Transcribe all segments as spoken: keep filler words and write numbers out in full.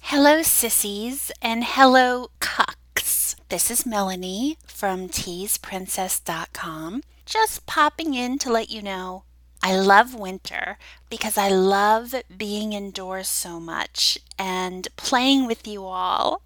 Hello, sissies, and hello, cucks. This is Melanie from tease princess dot com. Just popping in to let you know I love winter because I love being indoors so much and playing with you all.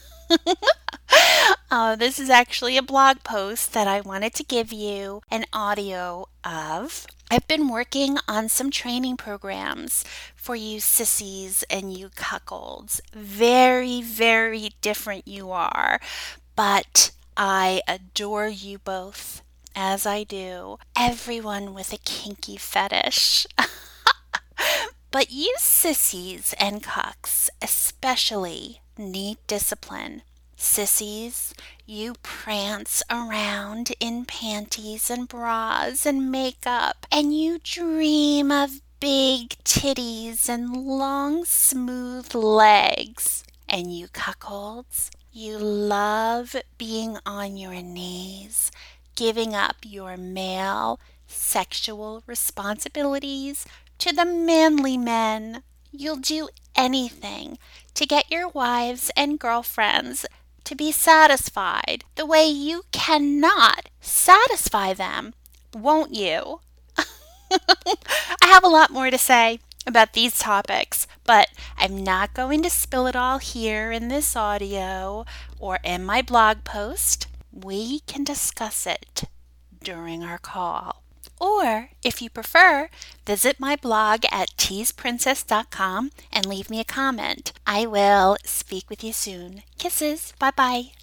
Uh, this is actually a blog post that I wanted to give you an audio of. I've been working on some training programs for you sissies and you cuckolds. Very, very different you are, but I adore you both, as I do everyone with a kinky fetish. But you sissies and cucks especially need discipline. Sissies, you prance around in panties and bras and makeup, and you dream of big titties and long, smooth legs. And you cuckolds, you love being on your knees, giving up your male sexual responsibilities to the manly men. You'll do anything to get your wives and girlfriends to be satisfied the way you cannot satisfy them, won't you? I have a lot more to say about these topics, but I'm not going to spill it all here in this audio or in my blog post. We can discuss it during our call. Or, if you prefer, visit my blog at tease princess dot com and leave me a comment. I will speak with you soon. Kisses. Bye bye.